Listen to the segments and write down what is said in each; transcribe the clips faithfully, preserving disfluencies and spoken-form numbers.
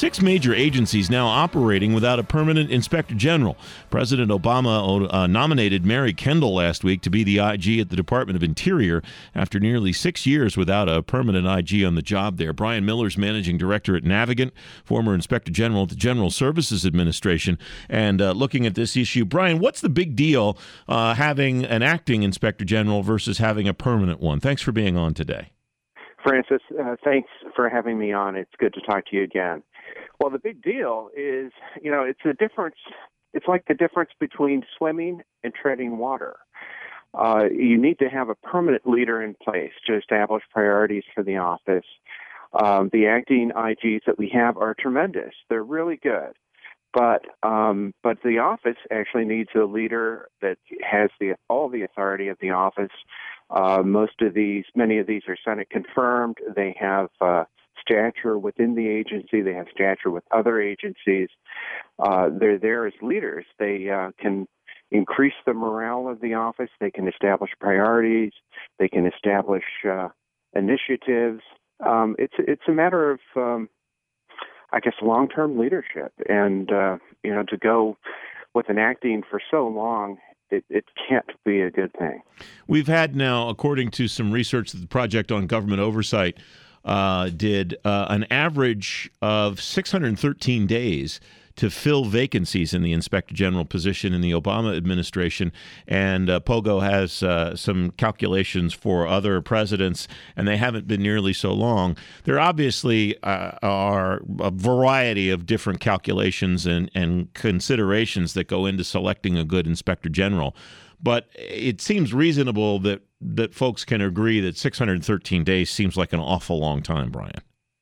six major agencies now operating without a permanent inspector general. President Obama uh, nominated Mary Kendall last week to be the I G at the Department of Interior after nearly six years without a permanent I G on the job there. Brian Miller's managing director at Navigant, former inspector general at the General Services Administration, and uh, looking at this issue. Brian, what's the big deal uh, having an acting inspector general versus having a permanent one? Thanks for being on today. Francis, uh, thanks for having me on. It's good to talk to you again. Well, the big deal is, you know, it's a difference. It's like the difference between swimming and treading water. Uh, you need to have a permanent leader in place to establish priorities for the office. Um, the acting I Gs that we have are tremendous. They're really good. But um, but the office actually needs a leader that has the all the authority of the office. Uh, most of these, many of these are Senate confirmed. They have uh, stature within the agency. They have stature with other agencies. Uh, they're there as leaders. They uh, can increase the morale of the office. They can establish priorities. They can establish uh, initiatives. Um, it's it's a matter of um, I guess, long-term leadership. And, uh, you know, to go with an acting for so long, it, it can't be a good thing. We've had now, according to some research that the Project on Government Oversight uh, did, uh, an average of six hundred thirteen days to fill vacancies in the Inspector General position in the Obama administration. And uh, Pogo has uh, some calculations for other presidents, and they haven't been nearly so long. There obviously uh, are a variety of different calculations and, and considerations that go into selecting a good Inspector General. But it seems reasonable that, that folks can agree that six hundred thirteen days seems like an awful long time, Brian.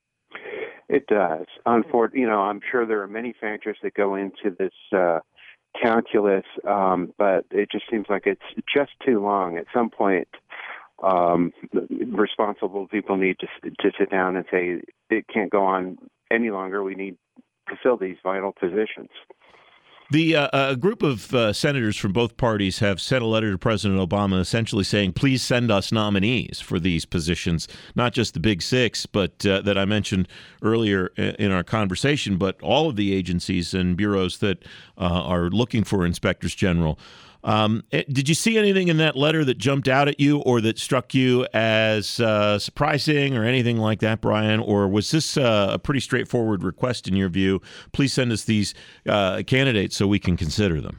It does. Unfortunately, you know, I'm sure there are many factors that go into this uh, calculus, um, but it just seems like it's just too long. At some point, um, responsible people need to to sit down and say it can't go on any longer. We need to fill these vital positions. The uh, a group of uh, senators from both parties have sent a letter to President Obama essentially saying, please send us nominees for these positions, not just the big six, but uh, that I mentioned earlier in our conversation, but all of the agencies and bureaus that uh, are looking for inspectors general. Um, did you see anything in that letter that jumped out at you or that struck you as uh, surprising or anything like that, Brian? Or was this uh, a pretty straightforward request in your view? Please send us these uh, candidates so we can consider them.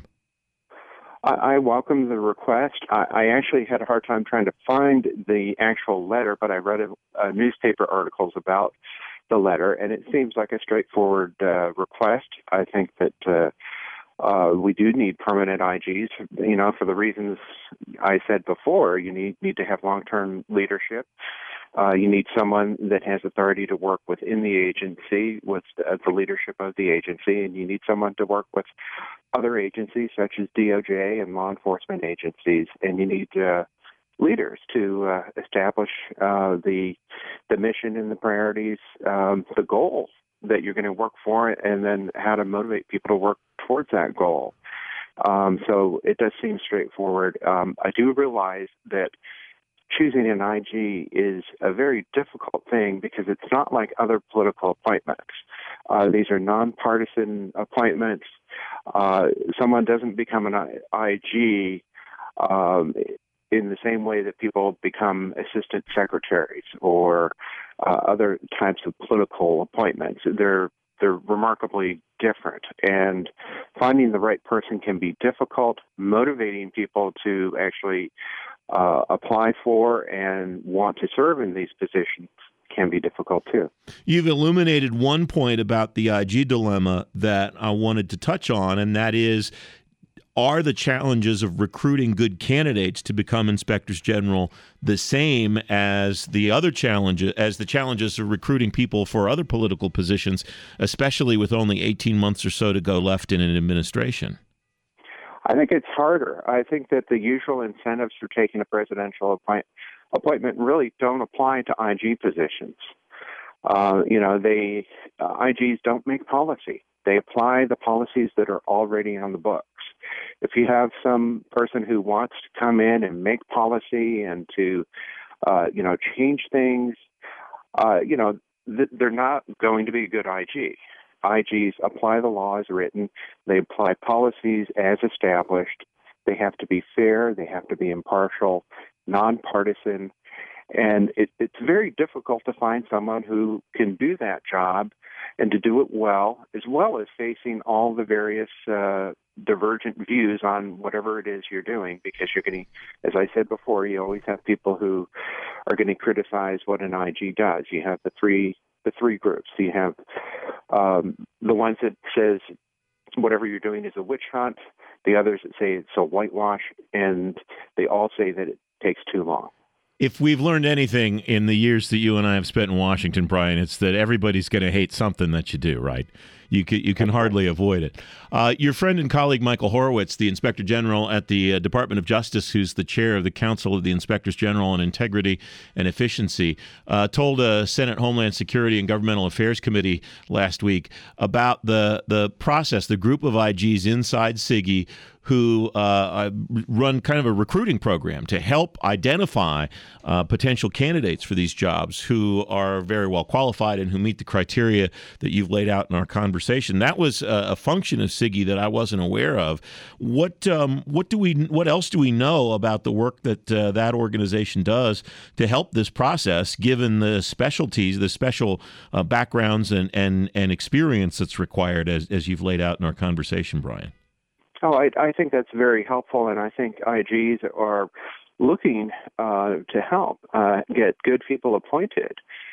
I, I welcome the request. I, I actually had a hard time trying to find the actual letter, but I read a, a newspaper articles about the letter, and it seems like a straightforward uh, request. I think that uh, Uh, we do need permanent I Gs, you know, for the reasons I said before. You need, need to have long-term leadership. Uh, you need someone that has authority to work within the agency, with the, the leadership of the agency, and you need someone to work with other agencies such as D O J and law enforcement agencies, and you need uh, leaders to uh, establish uh, the the mission and the priorities, um, the goal that you're going to work for, and then how to motivate people to work towards that goal. Um, so it does seem straightforward. Um, I do realize that choosing an I G is a very difficult thing because it's not like other political appointments. Uh, these are nonpartisan appointments. Uh, someone doesn't become an I G um, in the same way that people become assistant secretaries or uh, other types of political appointments. They're they're remarkably different, and finding the right person can be difficult. Motivating people to actually uh, apply for and want to serve in these positions can be difficult too. You've illuminated one point about the I G dilemma that I wanted to touch on, and that is, are the challenges of recruiting good candidates to become inspectors general the same as the other challenges, as the challenges of recruiting people for other political positions, especially with only eighteen months or so to go left in an administration? I think it's harder. I think that the usual incentives for taking a presidential appoint- appointment really don't apply to I G positions. Uh, you know, they uh, I Gs don't make policy. They apply the policies that are already on the books. If you have some person who wants to come in and make policy and to, uh, you know, change things, uh, you know, th- they're not going to be a good I G. I Gs apply the law as written. They apply policies as established. They have to be fair. They have to be impartial, nonpartisan. And it, it's very difficult to find someone who can do that job and to do it well, as well as facing all the various uh, divergent views on whatever it is you're doing, because you're going to, as I said before, you always have people who are going to criticize what an I G does. You have the three the three groups. You have um, the ones that says whatever you're doing is a witch hunt, the others that say it's a whitewash, and they all say that it takes too long. If we've learned anything in the years that you and I have spent in Washington, Brian, it's that everybody's going to hate something that you do, right? You can, you can hardly avoid it. Uh, your friend and colleague, Michael Horowitz, the Inspector General at the uh, Department of Justice, who's the chair of the Council of the Inspectors General on Integrity and Efficiency, uh, told a Senate Homeland Security and Governmental Affairs Committee last week about the, the process, the group of I Gs inside SIGI who uh, run kind of a recruiting program to help identify uh, potential candidates for these jobs who are very well qualified and who meet the criteria that you've laid out in our conversation. That was a, a function of SIGI that I wasn't aware of. What um, what do we what else do we know about the work that uh, that organization does to help this process, given the specialties, the special uh, backgrounds and, and, and experience that's required, as, as you've laid out in our conversation, Brian? Oh, I, I think that's very helpful, and I think I Gs are looking uh, to help uh, get good people appointed.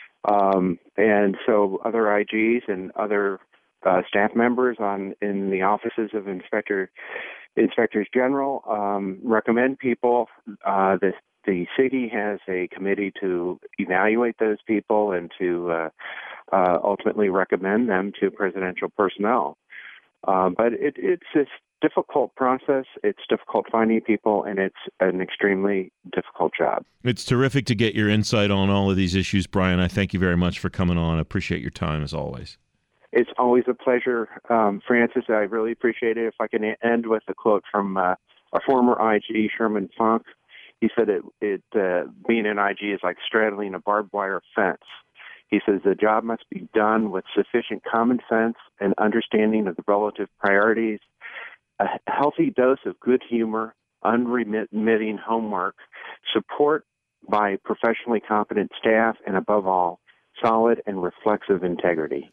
Um, and so other I Gs and other uh, staff members on in the offices of Inspector Inspectors General um, recommend people. Uh, the, the city has a committee to evaluate those people and to uh, uh, ultimately recommend them to presidential personnel. Uh, but it, it's a difficult process. It's difficult finding people, and it's an extremely difficult job. It's terrific to get your insight on all of these issues, Brian. I thank you very much for coming on. I appreciate your time, as always. It's always a pleasure, um, Francis. I really appreciate it. If I can end with a quote from uh, a former I G, Sherman Funk. He said it, it uh, being an I G is like straddling a barbed wire fence. He says the job must be done with sufficient common sense and understanding of the relative priorities, a healthy dose of good humor, unremitting homework, support by professionally competent staff, and above all, solid and reflexive integrity.